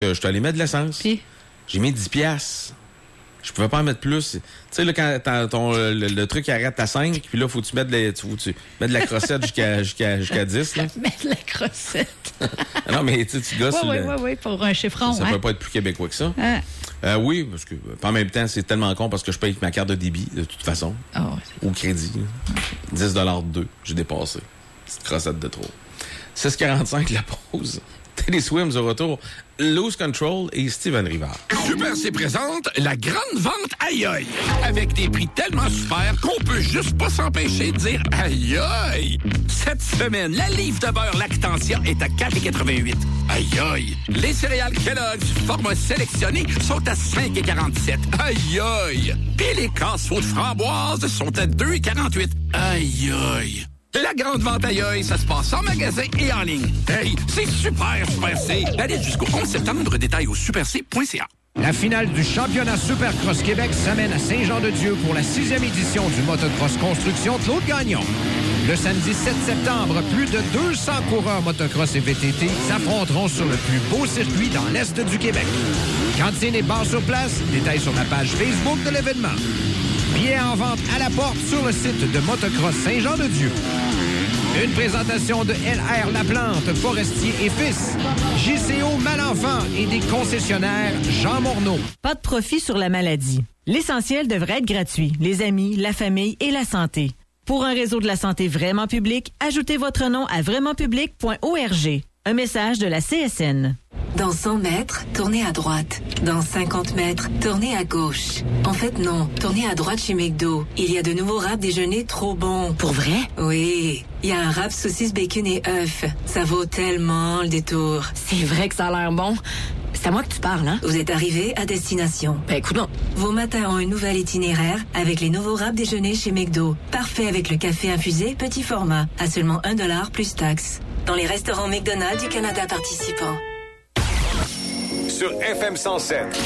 que je suis allé mettre de l'essence. Puis? J'ai mis 10 $. Je pouvais pas en mettre plus. Tu sais, là, quand le truc arrête à 5, puis là, faut que tu mettes de la crossette jusqu'à 10. Là. Mettre de la crossette. Non, mais tu gosses. Oui, pour un chiffron. Ça peut pas être plus québécois que ça. Ah. Oui, parce que en même temps, c'est tellement con parce que je paye avec ma carte de débit, de toute façon. Au crédit. 10 $ de 2. J'ai dépassé. Petite crossette de trop. 6,45 la pause. Teddy Swims au retour. Lose Control et Steven Rivard. Super C présente la grande vente aïe aïe. Avec des prix tellement super qu'on peut juste pas s'empêcher de dire aïe aïe. Cette semaine, la livre de beurre Lactantia est à 4,88. Aïe aïe. Les céréales Kellogg's format sélectionné sont à 5,47. Aïe aïe. Puis les casseaux de framboise sont à 2,48. Aïe aïe. La grande vente aïe aïe, ça se passe en magasin et en ligne. Hey, c'est super C. Allez jusqu'au 11 septembre, détail au superc.ca. La finale du championnat Supercross Québec s'amène à Saint-Jean-de-Dieu pour la 6e édition du motocross construction Claude Gagnon. Le samedi 7 septembre, plus de 200 coureurs motocross et VTT s'affronteront sur le plus beau circuit dans l'Est du Québec. Cantine et bar sur place, détails sur la page Facebook de l'événement. Billets en vente à la porte sur le site de Motocross Saint-Jean-de-Dieu. Une présentation de LR Laplante, Forestier et Fils, JCO Malenfant et des concessionnaires Jean Morneau. Pas de profit sur la maladie. L'essentiel devrait être gratuit. Les amis, la famille et la santé. Pour un réseau de la santé vraiment public, ajoutez votre nom à vrementpublic.org. Un message de la CSN. Dans 100 mètres, tournez à droite. Dans 50 mètres, tournez à gauche. En fait, non. Tournez à droite chez McDo. Il y a de nouveaux wraps déjeuner trop bons. Pour vrai? Oui. Il y a un wrap saucisse, bacon et œufs. Ça vaut tellement le détour. C'est vrai que ça a l'air bon. C'est à moi que tu parles, hein? Vous êtes arrivé à destination. Ben, écoute donc. Vos matins ont un nouvel itinéraire avec les nouveaux wraps déjeuner chez McDo. Parfait avec le café infusé petit format. À seulement $1 plus taxes. Dans les restaurants McDonald's du Canada participants. Sur FM 107.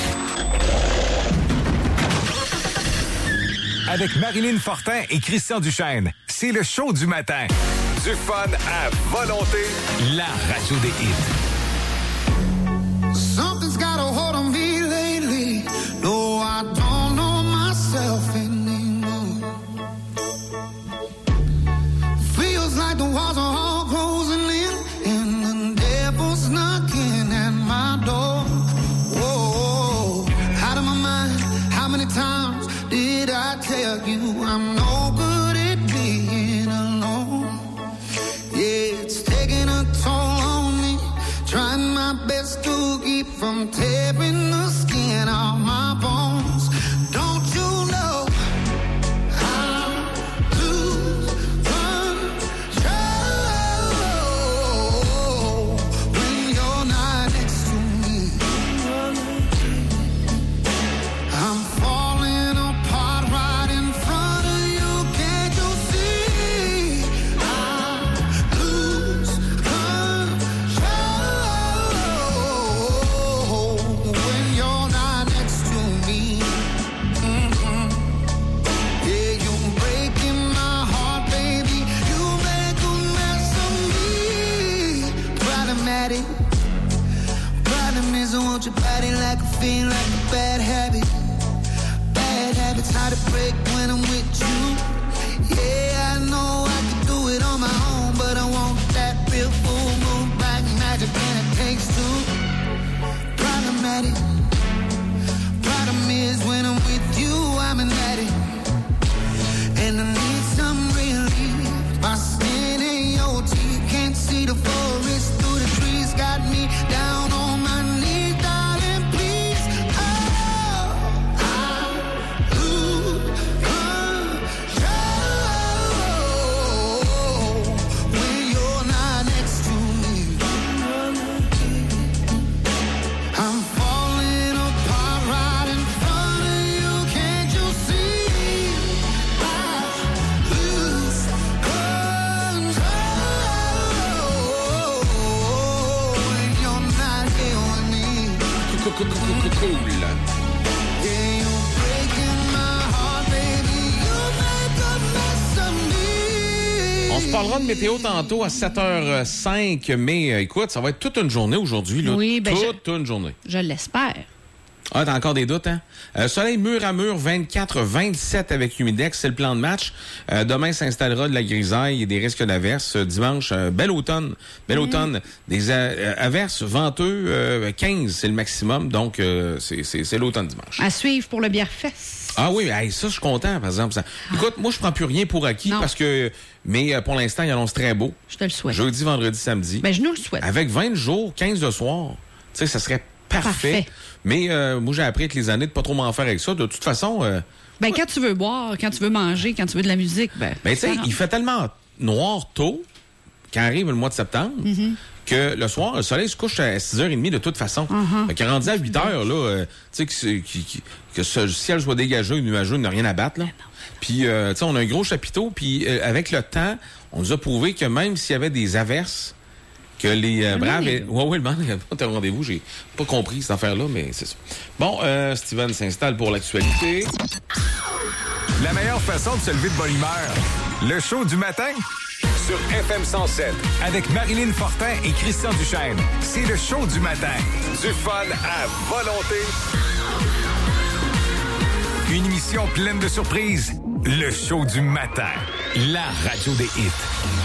Avec Marilyn Fortin et Christian Duchesne, c'est le show du matin. Du fun à volonté. La radio des hits. Something's got a hold on me lately. No, I don't know myself anymore. Feels like the walls are all closing in, and the devil's knocking at my door. Whoa, out of my mind. How many times did I tell you I'm no good at being alone? Yeah, it's taking a toll on me. Trying my best to keep from tearing the skin off my bones. Don't you know I lose control when you're not next to me? I'm falling apart right in front of you. Can't you see? I lose control when you're not next to me. Mm-hmm. Yeah, you're breaking my heart, baby. You make a mess of me. Problematic. Problem is I want your body like a fiend, like a bad habit. Bad habits hard to break when I'm with you. Yeah, I know I can do it on my own, but I want that real full moon black magic, and it takes two. Problematic. Problem is when I'm with you, I'm an addict, and I need some relief. My skin in your teeth, can't see the forest through the trees. Got me down on my knees, darling, please. Oh, I lose control when you're not next to me. I'm falling apart right in front of you. Can't you see? I lose control when you're not here with me. Cool. Yeah, you're breaking my heart, baby. You make a mess of me. On se parlera de météo tantôt à 7h05, mais écoute, ça va être toute une journée aujourd'hui. Là. Oui, toute une journée. Je l'espère. Ah, t'as encore des doutes, hein? Soleil mur à mur, 24-27 avec humidex, c'est le plan de match. Demain s'installera de la grisaille et des risques d'averses. Dimanche, bel automne. Des averses venteux, 15, c'est le maximum. Donc, c'est l'automne dimanche. À suivre pour le Bièrefest. Ah oui, ça, je suis content, par exemple. Écoute, moi, je prends plus rien pour acquis parce que... Mais pour l'instant, il annonce très beau. Je te le souhaite. Jeudi, vendredi, samedi. Ben, je nous le souhaite. Avec 20 jours, 15 le soir, tu sais, ça serait parfait. Mais moi, j'ai appris avec les années de pas trop m'en faire avec ça. De toute façon... quand tu veux boire, quand tu veux manger, quand tu veux de la musique, tu sais, il fait tellement noir tôt, quand arrive le mois de septembre, que le soir, le soleil se couche à 6h30 de toute façon. Fait qu'il est rendu à 8h, là, tu sais, que ce ciel soit dégagé, nuageux, n'a rien à battre, là. Puis, tu sais, on a un gros chapiteau, puis avec le temps, on nous a prouvé que même s'il y avait des averses, que les braves... Oui, le banc n'a pas de rendez-vous. J'ai pas compris cette affaire-là, mais c'est ça. Bon, Steven s'installe pour l'actualité. La meilleure façon de se lever de bonne humeur. Le show du matin sur FM 107 avec Marilyn Fortin et Christian Duchesne. C'est le show du matin. Du fun à volonté. Une émission pleine de surprises. Le show du matin. La radio des hits.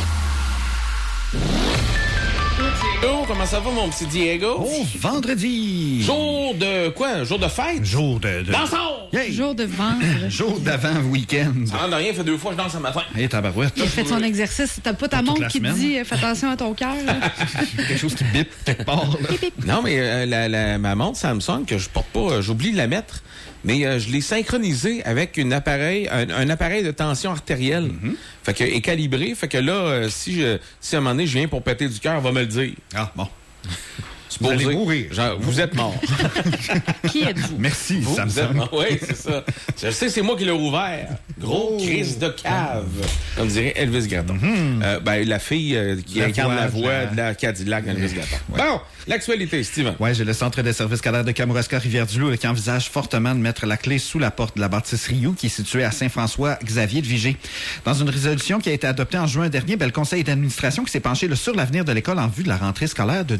Oh, comment ça va, mon petit Diego? Oh, vendredi! Jour de quoi? Jour de fête? Jour de... Dansons! Hey. Jour de vendre. Jour d'avant week-end. Ça n'a rien, fait 2 fois que je danse à matin. Hey, tabarouette. Il a fait son exercice. T'as pas ta montre qui te dit fais attention à ton cœur. Quelque chose qui bip quelque part. Non, mais ma montre Samsung, que je porte pas, j'oublie de la mettre. Mais je l'ai synchronisé avec un appareil de tension artérielle. Fait que est calibré. Fait que là, si à un moment donné je viens pour péter du cœur, on va me le dire. Ah, bon. Vous allez mourir. Vous êtes mort. Qui êtes-vous? Merci, Samsung. Oui, c'est ça. Je sais, c'est moi qui l'ai ouvert. Gros crise de cave. Comme dirait Elvis Gratton. La fille qui incarne la voix de la Cadillac d'Elvis Gratton. Ouais. Bon, l'actualité, Steven. Oui, j'ai le Centre de services scolaires de Kamouraska-Rivière-du-Loup qui envisage fortement de mettre la clé sous la porte de la bâtisse Rioux qui est située à Saint-François-Xavier-de-Vigée. Dans une résolution qui a été adoptée en juin dernier, le conseil d'administration qui s'est penché sur l'avenir de l'école en vue de la rentrée scolaire de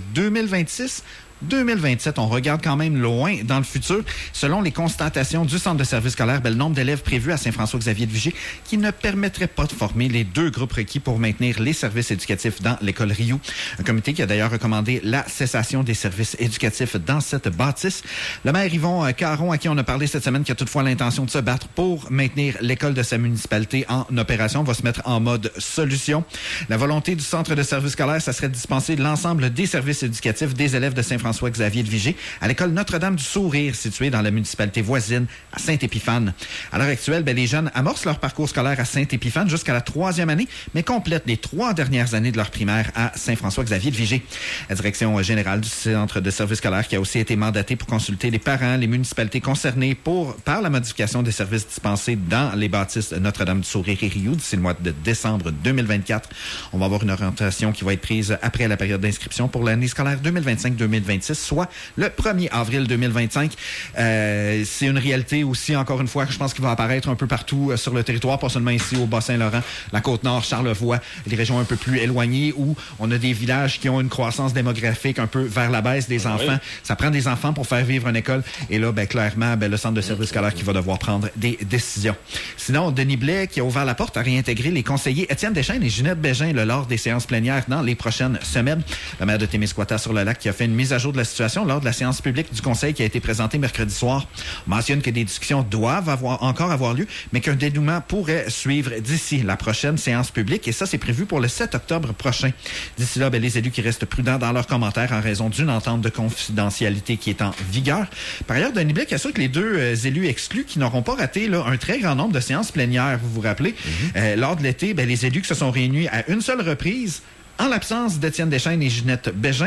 2026-2027. On regarde quand même loin dans le futur. Selon les constatations du Centre de services scolaires, le nombre d'élèves prévus à Saint-François-Xavier-de-Vigée qui ne permettrait pas de former les 2 groupes requis pour maintenir les services éducatifs dans l'école Rioux. Un comité qui a d'ailleurs recommandé la cessation des services éducatifs dans cette bâtisse. Le maire Yvon Caron, à qui on a parlé cette semaine, qui a toutefois l'intention de se battre pour maintenir l'école de sa municipalité en opération, va se mettre en mode solution. La volonté du Centre de services scolaires, ça serait de dispenser l'ensemble des services éducatifs des élèves de Saint-François-Xavier-de-Vigée à l'école Notre-Dame-du-Sourire, située dans la municipalité voisine à Saint-Épiphane. À l'heure actuelle, les jeunes amorcent leur parcours scolaire à Saint-Épiphane jusqu'à la 3e année, mais complètent les 3 dernières années de leur primaire à Saint-François-Xavier-de-Vigée. La direction générale du Centre de services scolaires qui a aussi été mandatée pour consulter les parents, les municipalités concernées par la modification des services dispensés dans les bâtisses de Notre-Dame-du-Sourire et Rioux d'ici le mois de décembre 2024. On va avoir une orientation qui va être prise après la période d'inscription pour l'année scolaire 2025-2026, soit le 1er avril 2025. C'est une réalité aussi, encore une fois, que je pense qu'il va apparaître un peu partout sur le territoire, pas seulement ici au Bas-Saint-Laurent, la Côte-Nord, Charlevoix, des régions un peu plus éloignées où on a des villages qui ont une croissance démographique un peu vers la baisse des enfants. Oui. Ça prend des enfants pour faire vivre une école. Et là, clairement, le Centre de services scolaires qui va devoir prendre des décisions. Sinon, Denis Blais, qui a ouvert la porte à réintégrer les conseillers Étienne Deschênes et Ginette Bégin lors des séances plénières dans les prochaines semaines. Le maire de Témiscouata-sur-le-Lac qui a fait une mise à jour de la situation lors de la séance publique du conseil qui a été présentée mercredi soir. On mentionne que des discussions doivent encore avoir lieu, mais qu'un dénouement pourrait suivre d'ici la prochaine séance publique. Et ça, c'est prévu pour le 7 octobre prochain. D'ici là, les élus qui restent prudents dans leurs commentaires en raison d'une entente de confidentialité qui est en vigueur. Par ailleurs, Denis Blais assure que les 2 élus exclus qui n'auront pas raté un très grand nombre de séances plénières, vous vous rappelez, lors de l'été, les élus qui se sont réunis à une seule reprise, en l'absence d'Étienne Deschênes et Ginette Bégin,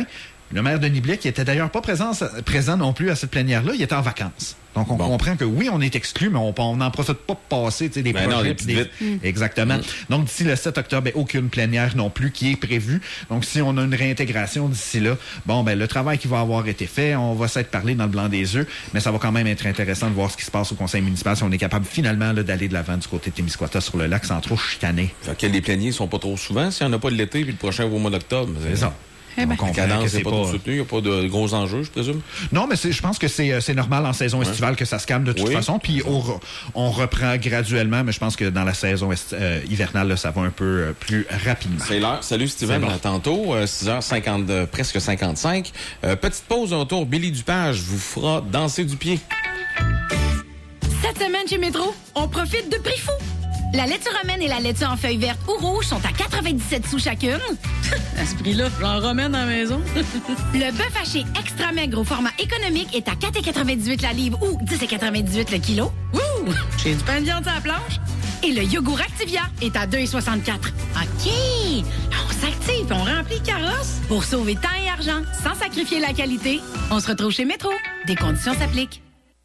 Le maire Denis Blais, qui était d'ailleurs pas présent non plus à cette plénière-là, il était en vacances. Donc, on comprend que oui, on est exclu, mais on n'en profite pas pour passer des projets. Exactement. Donc, d'ici le 7 octobre, aucune plénière non plus qui est prévue. Donc, si on a une réintégration d'ici là, le travail qui va avoir été fait, on va s'être parlé dans le blanc des yeux, mais ça va quand même être intéressant de voir ce qui se passe au conseil municipal si on est capable finalement d'aller de l'avant du côté de Témiscouata sur le lac sans trop chicaner. Fait que les pléniers sont pas trop souvent s'il n'y en a pas de l'été, puis le prochain au mois d'octobre. C'est ça. La cadence n'est pas trop soutenue, il n'y a pas de gros enjeux, je présume? Non, mais je pense que c'est normal en saison estivale que ça se calme de toute façon, puis on reprend graduellement, mais je pense que dans la saison hivernale, là, ça va un peu plus rapidement. C'est l'heure. Salut Steven, tantôt, 6h50, presque 55. Petite pause, retour, Billy Dupage vous fera danser du pied. Cette semaine chez Métro, on profite de prix fou. La laitue romaine et la laitue en feuilles vertes ou rouges sont à 97 sous chacune. À ce prix-là, j'en remène à la maison. Le bœuf haché extra maigre au format économique est à 4,98 la livre ou 10,98 le kilo. Ouh! J'ai du pain de viande à la planche. Et le yogourt Activia est à 2,64. OK! On s'active et on remplit le carrosse pour sauver temps et argent sans sacrifier la qualité. On se retrouve chez Métro. Des conditions s'appliquent.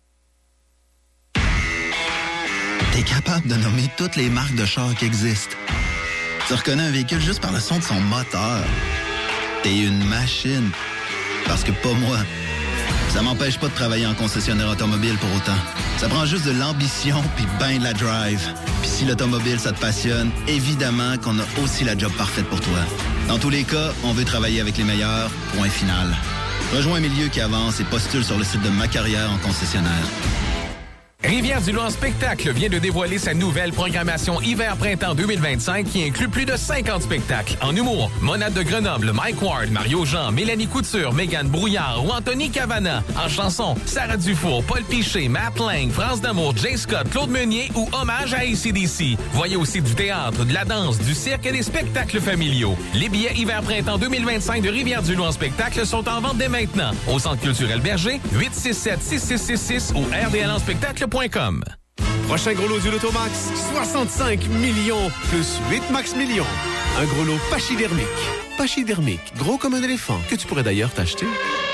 T'es capable de nommer toutes les marques de chars qui existent. Tu reconnais un véhicule juste par le son de son moteur. T'es une machine. Parce que pas moi. Ça m'empêche pas de travailler en concessionnaire automobile pour autant. Ça prend juste de l'ambition puis ben de la drive. Puis si l'automobile, ça te passionne, évidemment qu'on a aussi la job parfaite pour toi. Dans tous les cas, on veut travailler avec les meilleurs. Point final. Rejoins un milieu qui avance et postule sur le site de Ma Carrière en concessionnaire. Rivière-du-Loup en spectacle vient de dévoiler sa nouvelle programmation hiver-printemps 2025 qui inclut plus de 50 spectacles. En humour, Monade de Grenoble, Mike Ward, Mario Jean, Mélanie Couture, Mégane Brouillard ou Anthony Cavana. En chanson, Sarah Dufour, Paul Piché, Matt Lang, France d'Amour, Jay Scott, Claude Meunier ou Hommage à AC/DC. Voyez aussi du théâtre, de la danse, du cirque et des spectacles familiaux. Les billets hiver-printemps 2025 de Rivière-du-Loup en spectacle sont en vente dès maintenant. Au Centre culturel Berger, 867-6666 ou rdlanspectacle.com. Prochain gros lot du Lotomax, 65 millions plus 8 max millions. Un gros lot pachydermique. Pachydermique, gros comme un éléphant, que tu pourrais d'ailleurs t'acheter.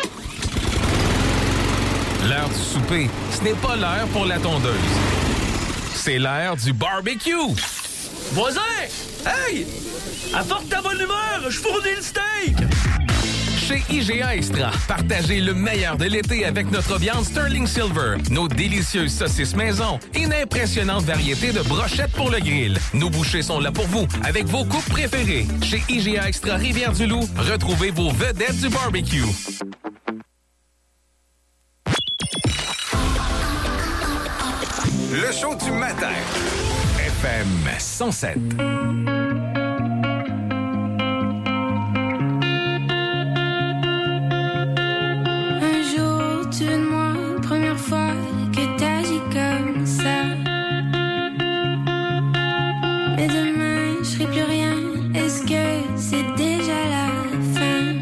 L'heure du souper, ce n'est pas l'heure pour la tondeuse. C'est l'heure du barbecue. Voisin! Hey! Apporte ta bonne humeur, je fournis le steak! Chez IGA Extra, partagez le meilleur de l'été avec notre viande Sterling Silver, nos délicieuses saucisses maison et une impressionnante variété de brochettes pour le grill. Nos bouchées sont là pour vous, avec vos coupes préférées. Chez IGA Extra Rivière-du-Loup, retrouvez vos vedettes du barbecue. Le show du matin. FM 107. Que t'agis comme ça. Mais demain, je serai plus rien. Est-ce que c'est déjà la fin?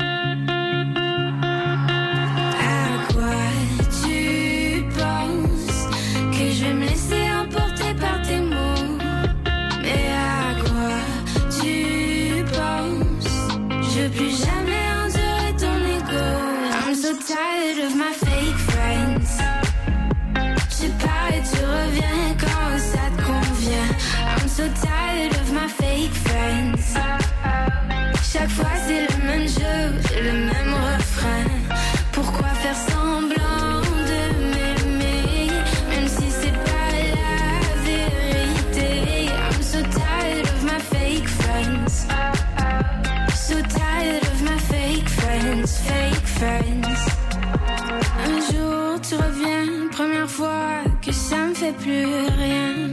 À quoi tu penses? Que je vais me laisser emporter par tes mots? Mais à quoi tu penses? Je veux plus jamais endurer ton ego. I'm so tired of my fake friends. Tu pars et tu reviens quand ça te convient. I'm so tired of my fake friends. Chaque fois c'est le même jeu, le même refrain. Pourquoi faire semblant de m'aimer, même si c'est pas la vérité? I'm so tired of my fake friends. So tired of my fake friends, fake friends. Un jour tu reviens, première fois que ça me fait plus rien.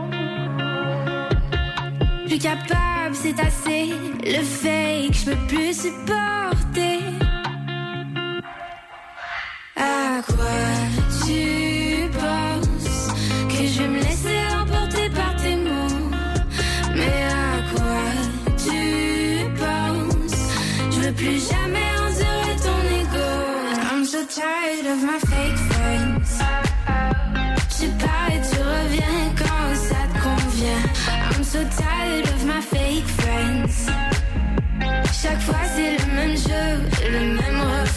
Plus capable, c'est assez. Le fake, je peux plus supporter. À quoi tu penses? Que je vais me laisser emporter par tes mots? Mais à quoi tu penses? Je veux plus jamais endurer ton ego. I'm so tired of my fake friends. Tu pars et tu reviens quand ça te convient. I'm so tired of my fake friends. Chaque fois c'est le même jeu, le même refrain.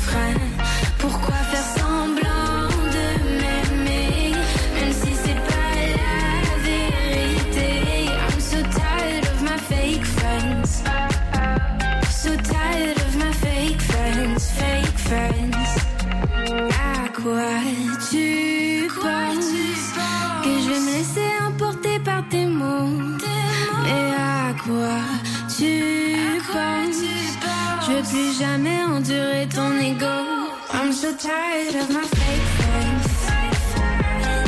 quoi tu penses? Que je vais me laisser emporter par tes mots. Mais à quoi tu penses? Je veux plus jamais endurer ton ego. I'm so tired of my fake